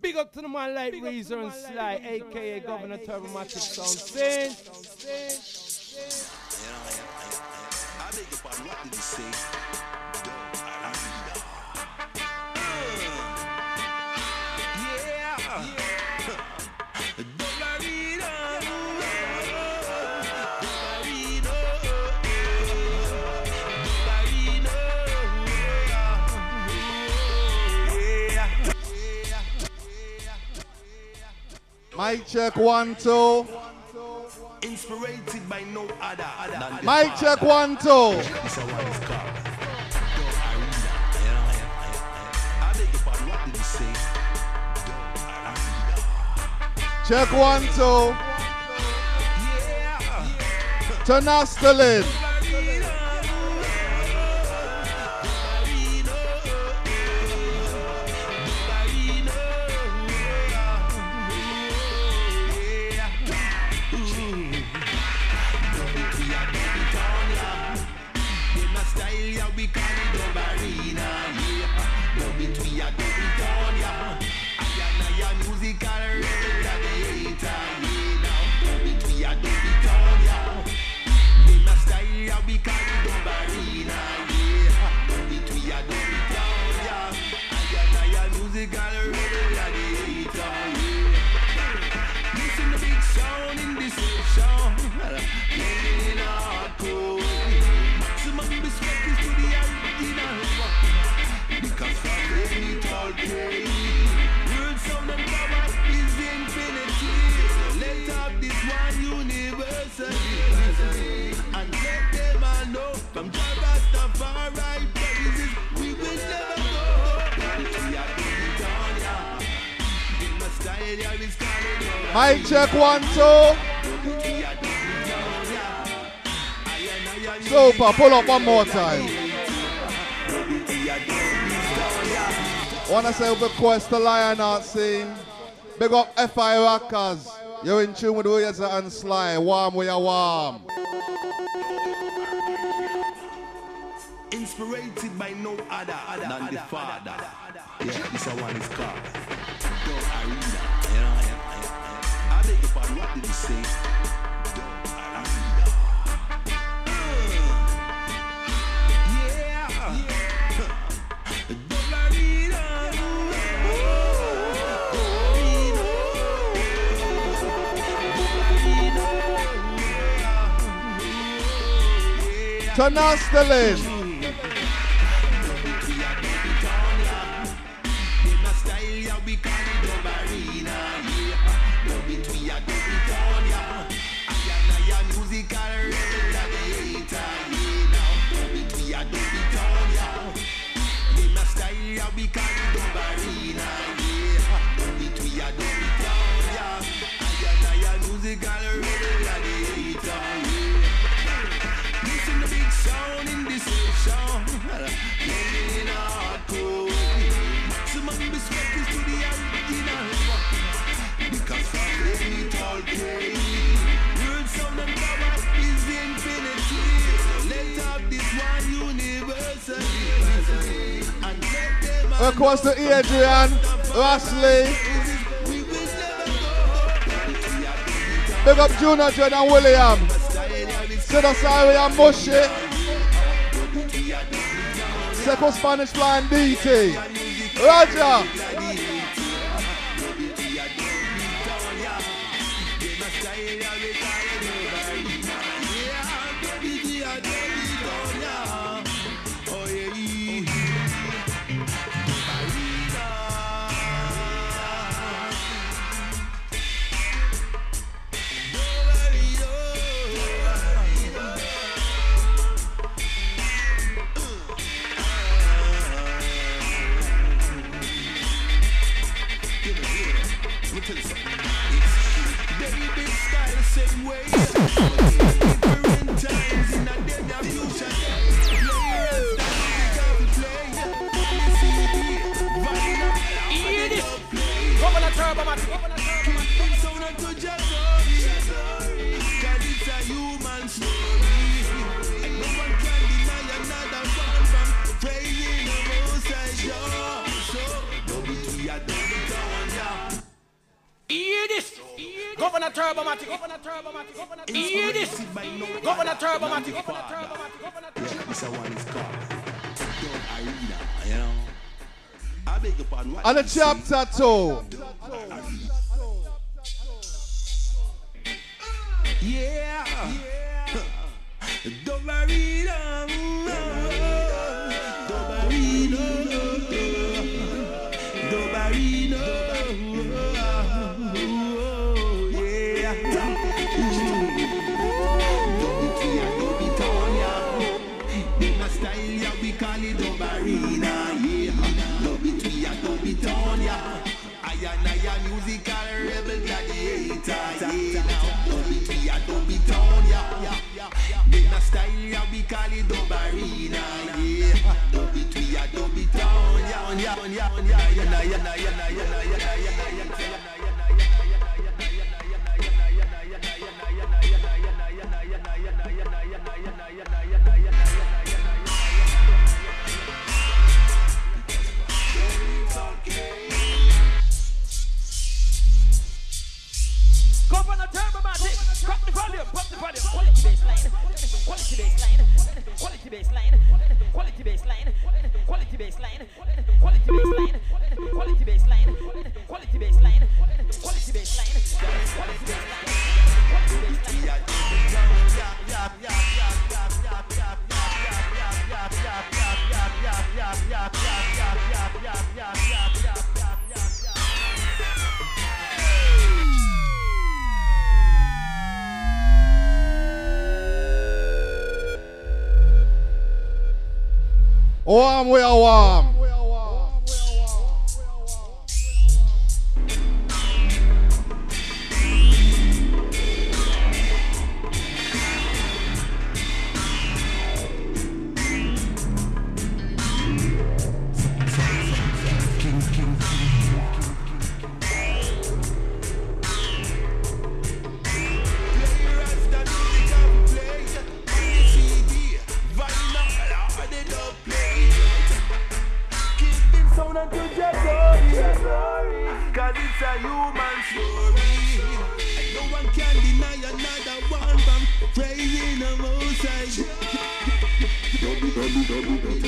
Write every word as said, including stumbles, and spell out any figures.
Big up to the man like Razor and Sly, aka Governor Turbomatic Sound. Sin. I beg your pardon, what did you say? Mic check one, two. Inspirated by no other. other Mic check one, two. This one is called Dog Arena. I beg your pardon, what did you say? Dog Arena. Check one, two. Turn us to Lynn. Mic check one, two. Super, pull up one more time. Wanna say a request to Lionheart scene. Big up F I Rockers. You're in tune with Razor and Sly. Warm where you warm. Inspirated by no other, other than the Father. Yeah, this one is called Dog Arena. I beg your pardon, what did you say? Dog Arena. Yeah. Dog Arena. Turn us to Lynn. Request to Adrian, Rasley. Big up Junior, John and William. Sit aside and Mushy. Second Spanish Flying D T. Roger. Yeah. Governor Turbomatic. Governor Turbomatic. Governor Turbomatic. Hear this. Governor Turbomatic. Governor Turbomatic. Yeah, this one is called Dub Arena, you know. I beg your pardon. What And the did you chapter two. Yeah. Dub Arena. Dub Arena. Dub Arena. Yeah. Dub it here, dub it on ya. In a style, yeah, we call it Dub Arena. Yeah. Dub it here, dub it on ya. I and I a musical rebel gladiator. Yeah. Dub it here, dub it on ya. In a style, yeah, we call it Dub Arena. Yeah. Dub it here, dub it on ya. On ya, on ya, on ya. Yana, yana, yana, yana, yana, yana, yana, yana. Governor Turbomatic. Cut the volume, pop the volume. Quality baseline, quality baseline, quality baseline, quality baseline, quality baseline, quality baseline, quality baseline, quality baseline, quality baseline, quality Warm, we are warm. Cause it's a human story. And no one can deny another one from praising the Most High. Double, double, double, double.